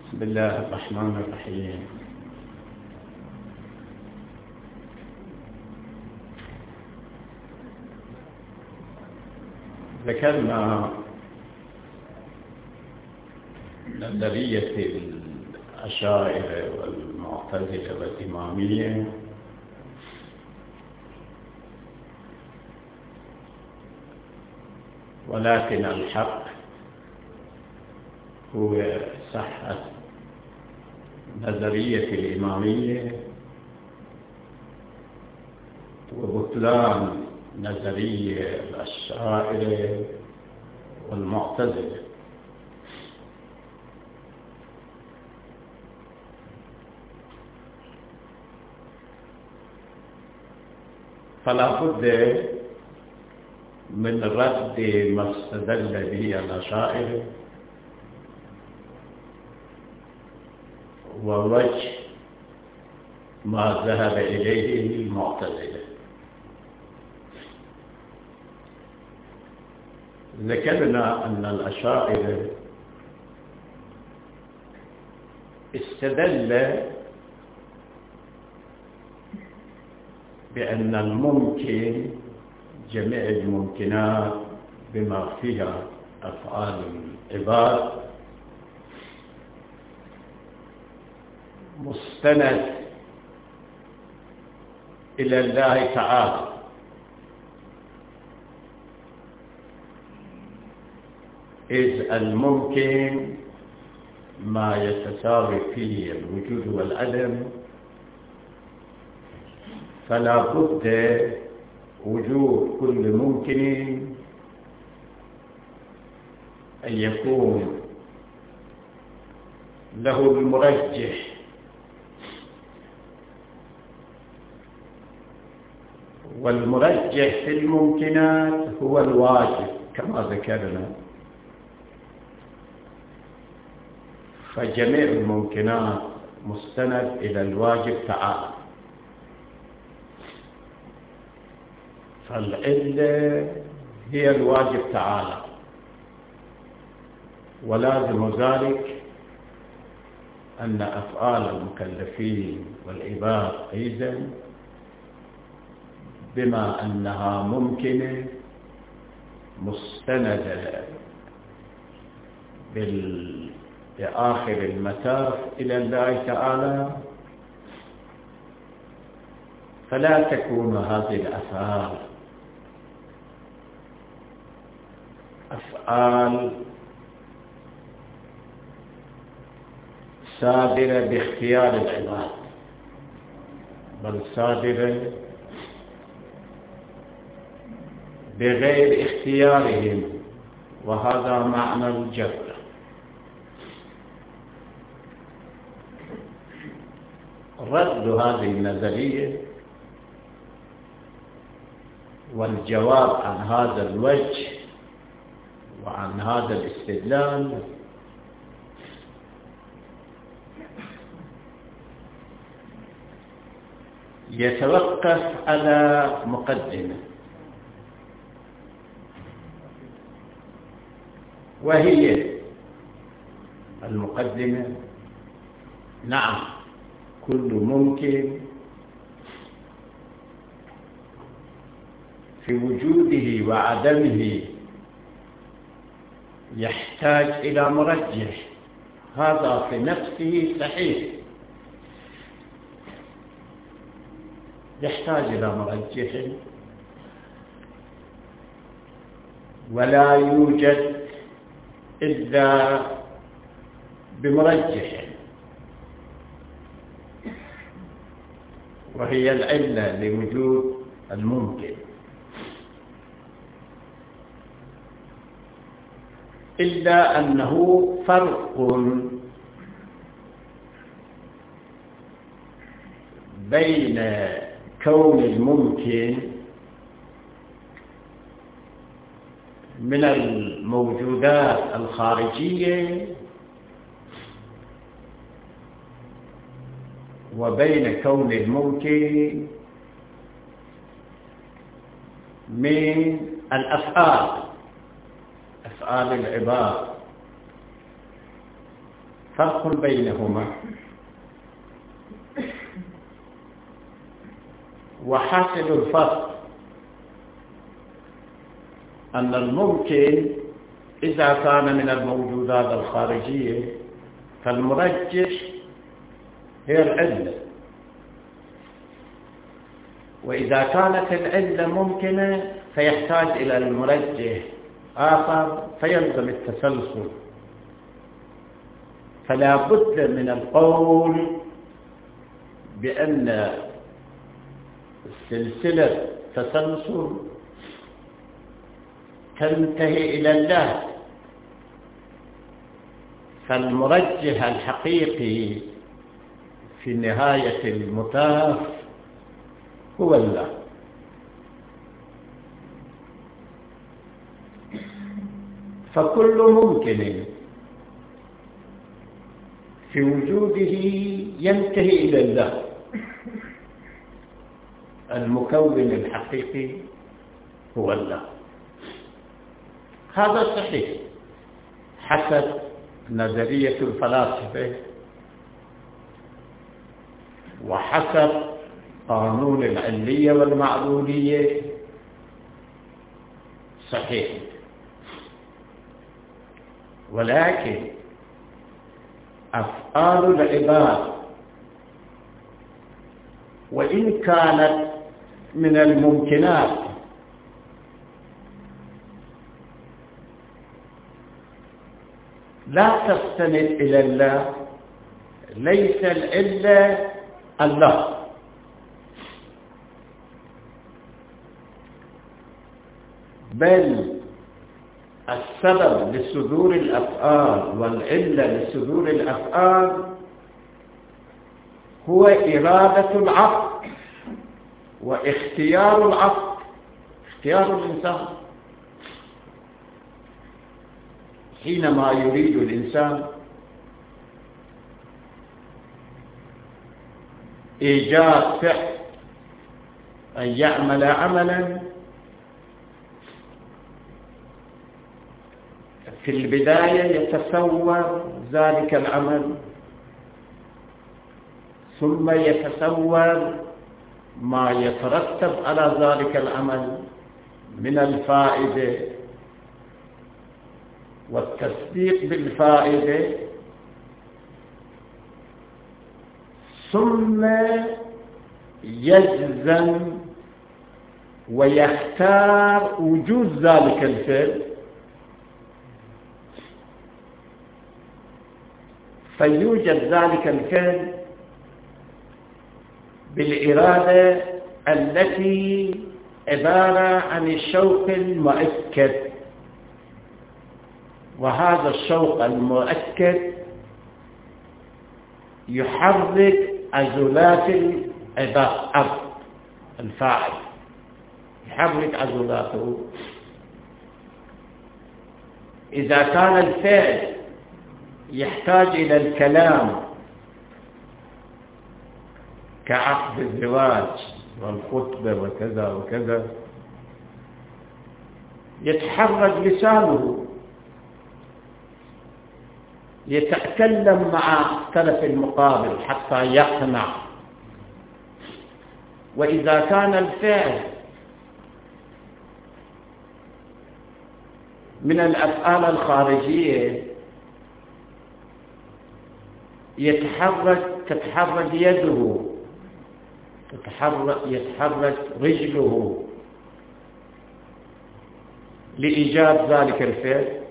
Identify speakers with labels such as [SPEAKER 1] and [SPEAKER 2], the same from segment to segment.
[SPEAKER 1] بسم الله الرحمن الرحيم. ذكرنا نظرية الأشاعرة والمعتزلة والإمامية، ولكن الحق هو صحة نظرية الإمامية وبطلان نظرية الأشاعرة والمعتزلة. فلا بد من رد ما استدل به الأشاعرة ووجه ما ذهب إليه المعتزلة. ذكرنا أن الأشاعرة استدل بأن الممكن جميع الممكنات بما فيها أفعال العباد مستند إلى الله تعالى، إذ الممكن ما يتساوي فيه الوجود والعدم، فلا بد وجود كل ممكن أن يكون له المرجح، والمرجح في الممكنات هو الواجب كما ذكرنا. فجميع الممكنات مستند إلى الواجب تعالى، فالعلة هي الواجب تعالى، ولازم ذلك أن أفعال المكلفين والعباد أيضا بما أنها ممكنة مستندة بآخر المتاف إلى الله تعالى، فلا تكون هذه الأفعال أفعال صادرة باختيار العباد، بل صادرة بغير اختيارهم، وهذا معنى الجبر. رد هذه النظرية والجواب عن هذا الوجه وعن هذا الاستدلال يتوقف على مقدمة، وهي المقدمة: نعم، كل ممكن في وجوده وعدمه يحتاج إلى مرجح، هذا في نفسه صحيح، يحتاج إلى مرجح، ولا يوجد إلا بمرجح، وهي العلة لوجود الممكن. إلا أنه فرق بين كون الممكن من الموجودات الخارجية وبين كون الممكن من الأفعال، أفعال العباد. فرق بينهما. وحاصل الفرق أن الممكن إذا كان من الموجودات الخارجية فالمرجح هي العلة، وإذا كانت العلة ممكنة فيحتاج إلى المرجح آخر فيلزم التسلسل. فلا بد من القول بأن سلسلة تسلسل تنتهي إلى الله، فالمرجح الحقيقي في نهاية المطاف هو الله. فكل ممكن في وجوده ينتهي إلى الله، المكون الحقيقي هو الله. هذا صحيح حسب نظرية الفلاسفة وحسب قانون العلية والمعلولية، صحيح. ولكن أفعال العباد وإن كانت من الممكنات لا تستند إلى الله، ليس إلا الله، بل السبب لصدور الأفعال والعلة لصدور الأفعال هو إرادة العقل واختيار العقل، اختيار الإنسان. حينما يريد الإنسان إيجاد فعل أن يعمل عملا، في البداية يتصور ذلك العمل، ثم يتصور ما يترتب على ذلك العمل من الفائدة والتصديق بالفائدة، ثم يجزم ويختار وجود ذلك الفعل، فيوجد ذلك الفعل بالإرادة التي عبارة عن الشوق المؤكد، وهذا الشوق المؤكد يحرك عضلات العبد الفاعل، يحرك عضلاته. إذا كان الفعل يحتاج إلى الكلام كعقد الزواج والخطبة وكذا وكذا، يتحرك لسانه، يتكلم مع الطرف المقابل حتى يقنع. وإذا كان الفعل من الأفعال الخارجية تتحرك يده، يتحرك رجله لإيجاد ذلك الفعل،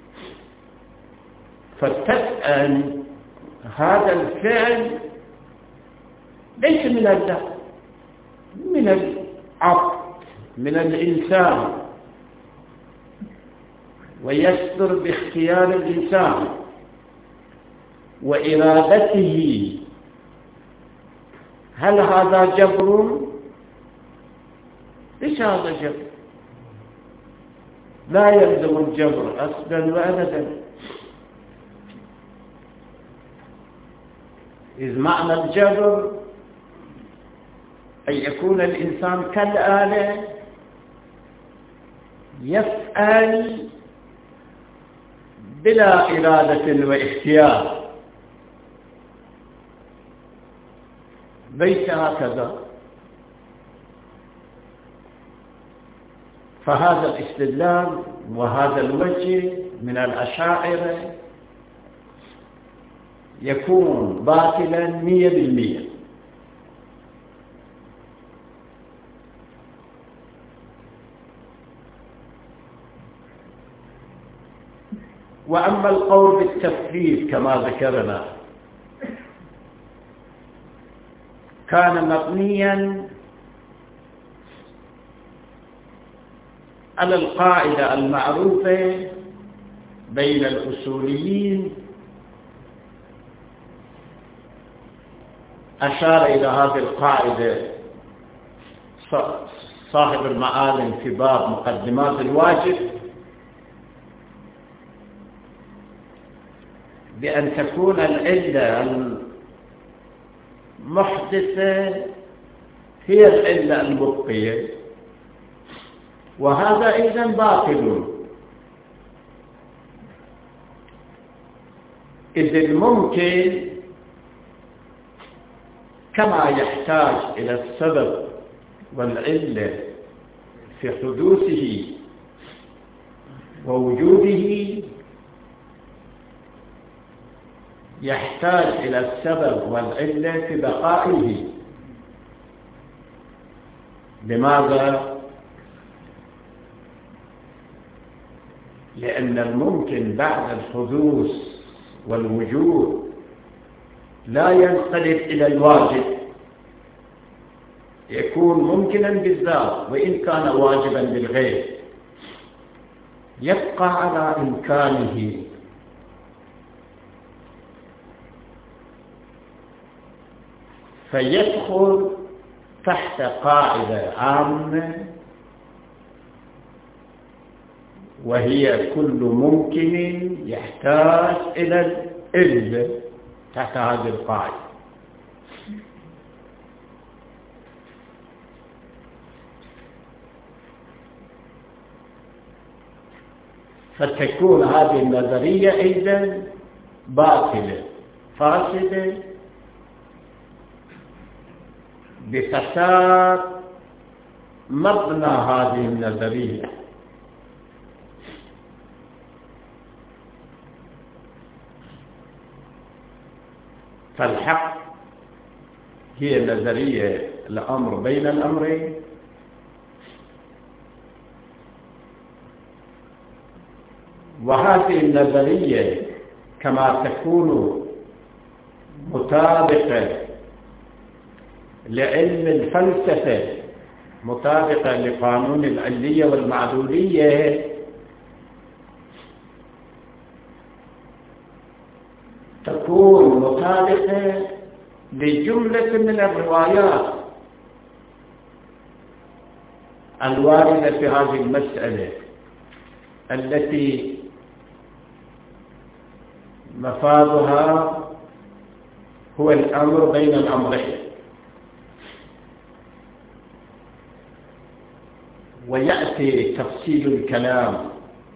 [SPEAKER 1] فتسأل هذا الفعل ليس من الله، من العبد، من الإنسان، ويصدر باختيار الإنسان وإرادته. هل هذا جبر؟ ليس هذا جبر، لا يلزم الجبر أصلا وأبدا، إذ معنى الجبر أن يكون الإنسان كالآلة يفعل بلا إرادة واختيار، ليس هكذا. فهذا الاستدلال وهذا الوجه من الأشاعرة يكون باطلا 100%. وأما القول بالتفريط كما ذكرنا كان مبنيا على القاعدة المعروفة بين الأصوليين. أشار إلى هذه القاعدة صاحب المعالم في باب مقدمات الواجب بأن تكون العلة المحدثة هي العلة المبقية، وهذا أيضا باطل، إذ الممكن كما يحتاج إلى السبب والعلة في حدوثه ووجوده يحتاج إلى السبب والعلة في بقائه. لماذا؟ لأن الممكن بعد الحدوث والوجود لا ينقلب إلى الواجب، يكون ممكنا بالذات وإن كان واجبا بالغير، يبقى على إمكانه. فيدخل تحت قاعدة عامة وهي كل ممكن يحتاج إلى العلة تحت هذه القاعدة. فتكون هذه النظرية أيضا باطلة فاسدة بفساد مبنى هذه النظرية. فالحق هي نظرية الأمر بين الأمرين، وهذه النظرية كما تكون مطابقة لعلم الفلسفة، مطابقة لقانون العلية والمعلولية، تكون مطابقة لجملة من الروايات الواردة في هذه المسألة التي مفادها هو الأمر بين الأمرين. ويأتي تفصيل الكلام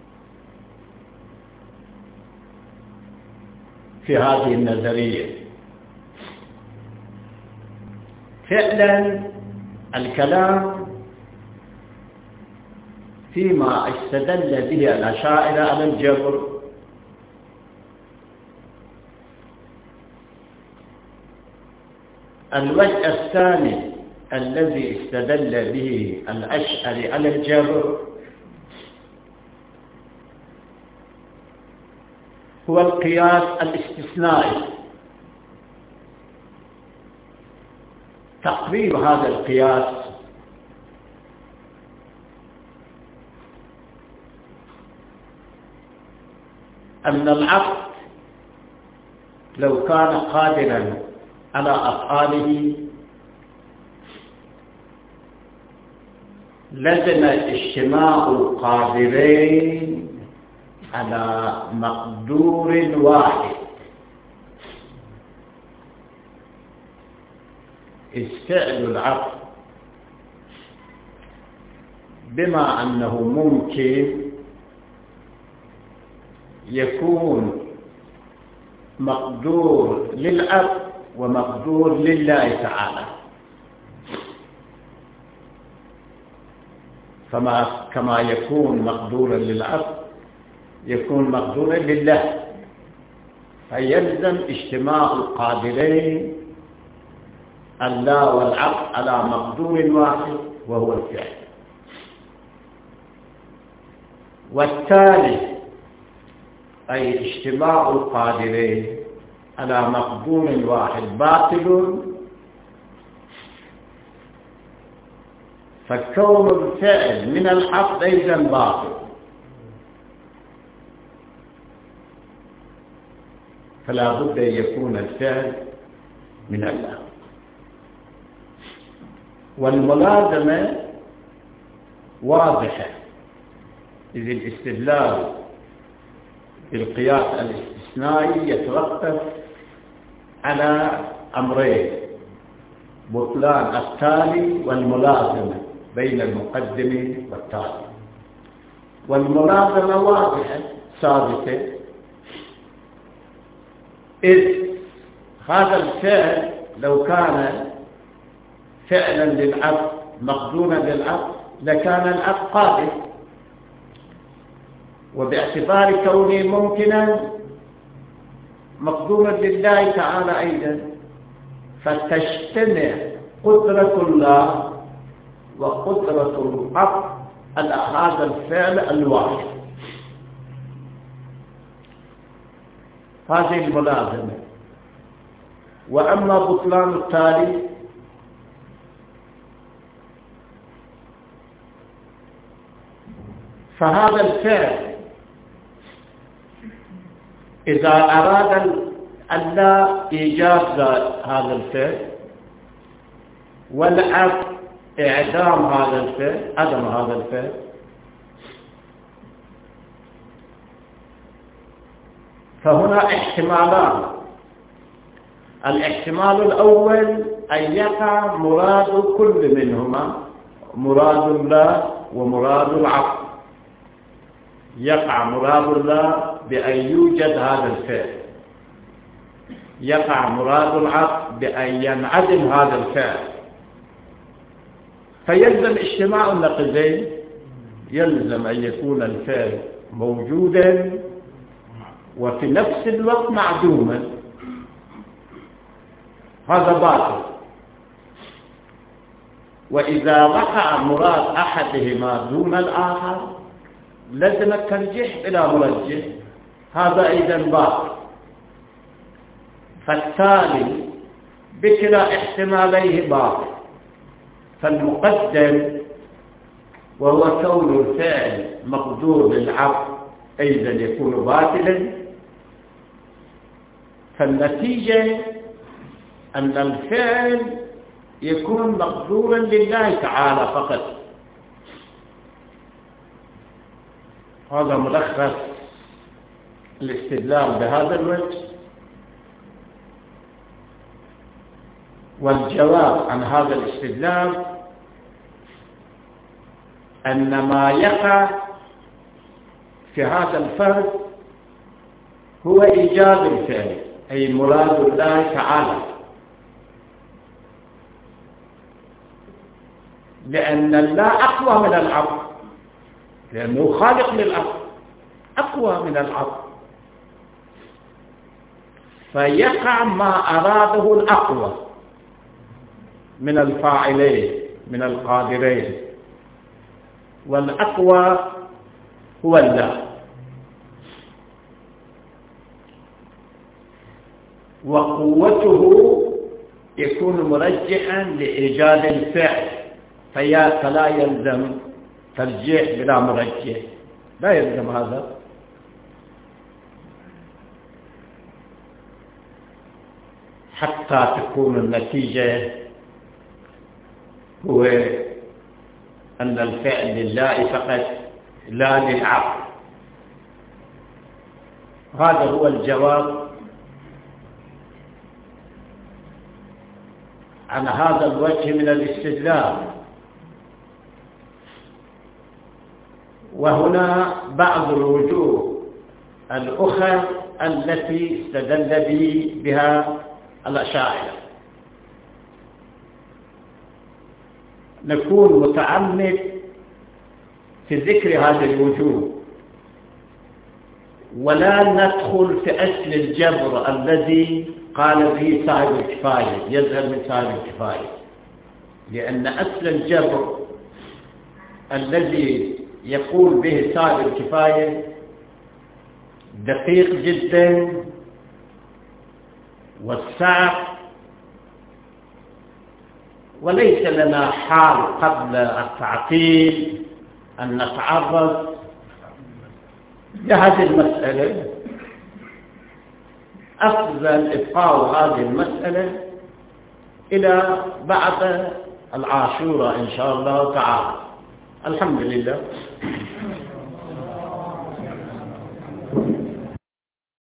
[SPEAKER 1] في هذه النظرية. فعلا الكلام فيما استدل به الأشاعرة على الجبر، الوجه الثاني الذي استدل به الأشعري على الجبر هو القياس الاستثنائي. تقريب هذا القياس أن العبد لو كان قادرا على أفعاله لزم اجتماع القادرين على مقدور واحد، إذ فعل العبد بما أنه ممكن يكون مقدور للعبد ومقدور لله تعالى، كما يكون مقدورا للعبد يكون مقدورا لله، فيلزم اجتماع القادرين الله والعبد على مقدور واحد وهو الفعل. والتالي أي اجتماع القادرين على مقدور واحد باطل، فكون الفعل من العبد أيضا باطل، فلا بد أن يكون الفعل من الله. والملازمة واضحة، إذ الاستدلال بالقياس الاستثنائي يتوقف على أمرين: بطلان التالي والملازمة بين المقدم والتالي. والملازمة واضحة ثابتة، إذ هذا الفعل لو كان فعلا للعبد مقدورا للعبد لكان العبد قادر، وباعتبار كونه ممكنا مقدورا لله تعالى أيضا، فتجتمع قدرة الله وقدرة العبد على هذا الفعل الواحد. هذه الملازمة. وأما بطلان التالي فهذا الفعل إذا أراد الله إيجاد هذا الفعل والعبد إعدام هذا الفعل، عدم هذا الفعل، فهنا احتمالان: الاحتمال الأول أن يقع مراد كل منهما، مراد الله ومراد العبد. يقع مراد الله بأن يوجد هذا الفعل، يقع مراد العبد بأن ينعدم هذا الفعل، فيلزم اجتماع النقيضين، يلزم أن يكون الفعل موجودا وفي نفس الوقت معدوما. هذا باطل. وإذا وقع مراد أحدهما دون الآخر لازم الترجيح إلى مرجح، هذا أيضا باطل. فالتالي بكلا احتماليه باطل، فالمقدم وهو كون الفعل مقدور للعبد أيضا يكون باطلا، فالنتيجة أن الفعل يكون مقدورا لله تعالى فقط. هذا ملخص الاستدلال بهذا الوجه. والجواب عن هذا الاستدلال أن ما يقع في هذا الفرد هو إيجاد الفعل، أي مراد الله تعالى، لأن الله أقوى من العبد، لأنه خالق للعبد، أقوى من العبد، فيقع ما أراده الأقوى من الفاعلين من القادرين، والأقوى هو الله. وقوته يكون مرجحا لإيجاد الفعل، فلا يلزم ترجيح بلا مرجح، لا يلزم هذا. حتى تكون النتيجة هو أن الفعل لله فقط لا للعبد. هذا هو الجواب عن هذا الوجه من الاستدلال. وهنا بعض الوجوه الأخرى التي استدل بها الأشاعرة نكون متعمد في ذكر هذه الوجوه، ولا ندخل في أصل الجبر الذي قال به صاحب الكفاية، يذهب من صاحب الكفاية، لأن أصل الجبر الذي يقول به صاحب الكفاية دقيق جدا وصعب، وليس لنا حال قبل التعطيل أن نتعرض لهذه المسألة. أفضل إبقاء هذه المسألة إلى بعد العاشوراء إن شاء الله تعالى. الحمد لله.